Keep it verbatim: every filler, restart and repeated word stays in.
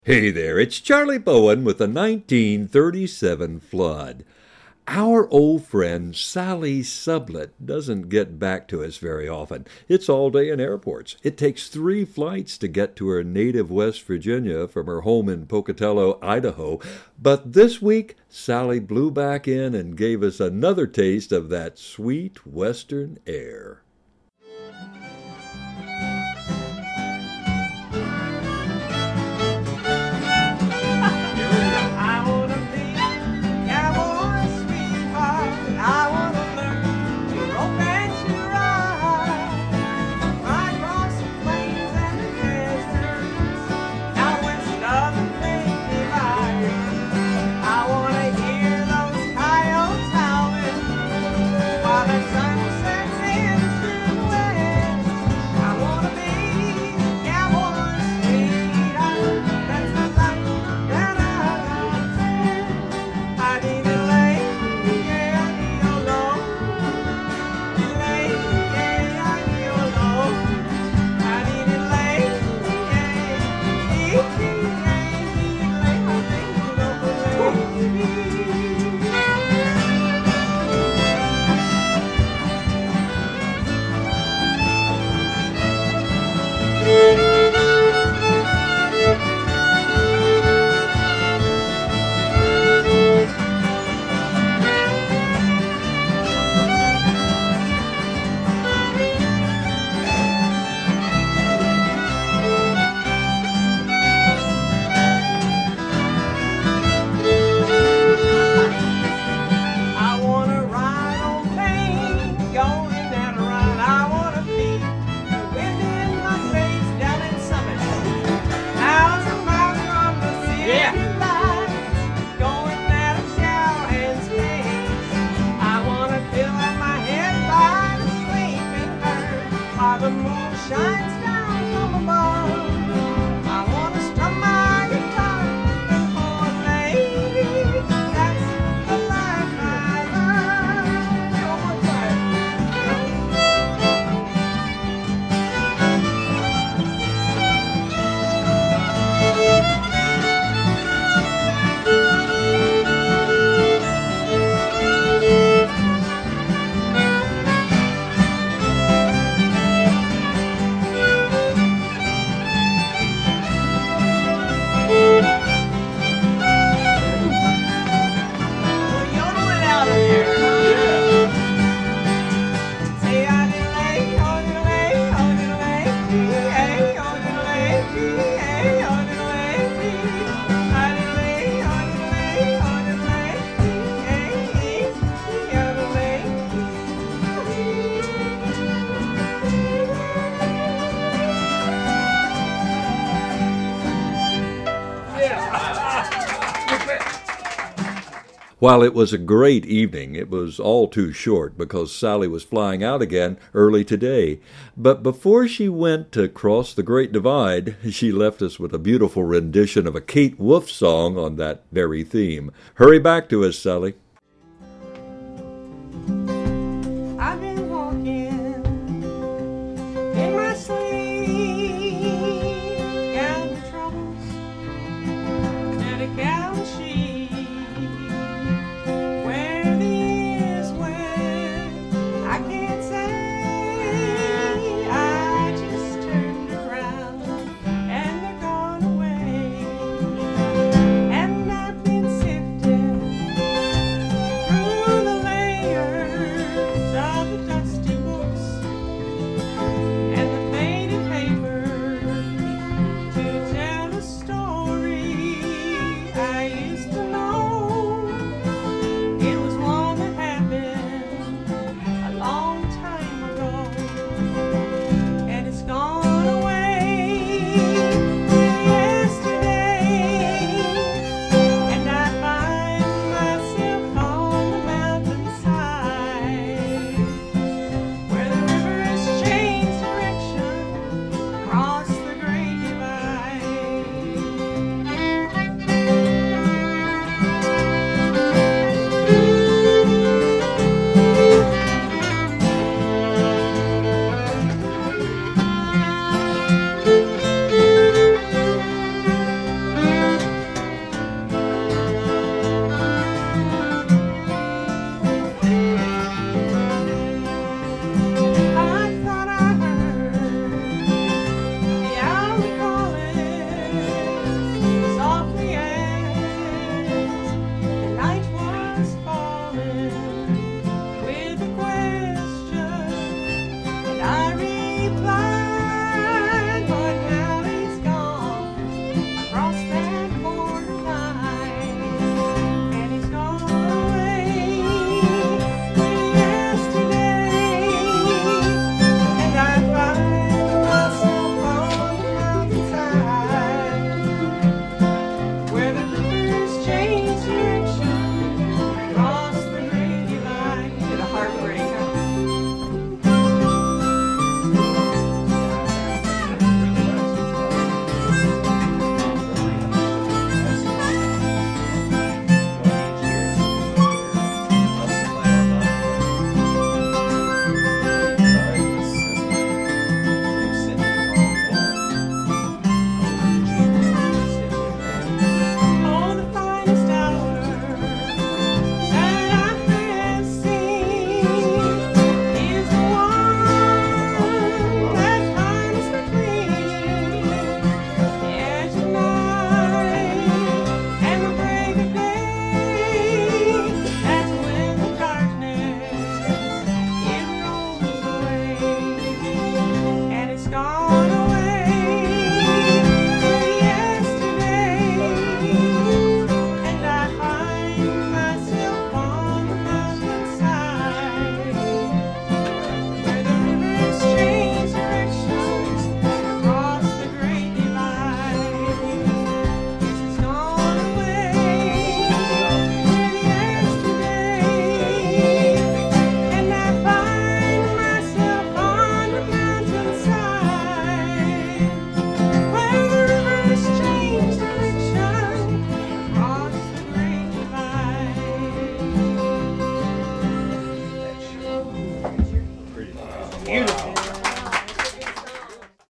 Hey there, it's Charlie Bowen with the nineteen thirty-seven flood. Our old friend Sally Sublett doesn't get back to us very often. It's all day in airports. It takes three flights to get to her native West Virginia from her home in Pocatello, Idaho. But this week, Sally blew back in and gave us another taste of that sweet western air. While it was a great evening, it was all too short because Sally was flying out again early today. But before she went to cross the Great Divide, she left us with a beautiful rendition of a Kate Wolf song on that very theme. Hurry back to us, Sally.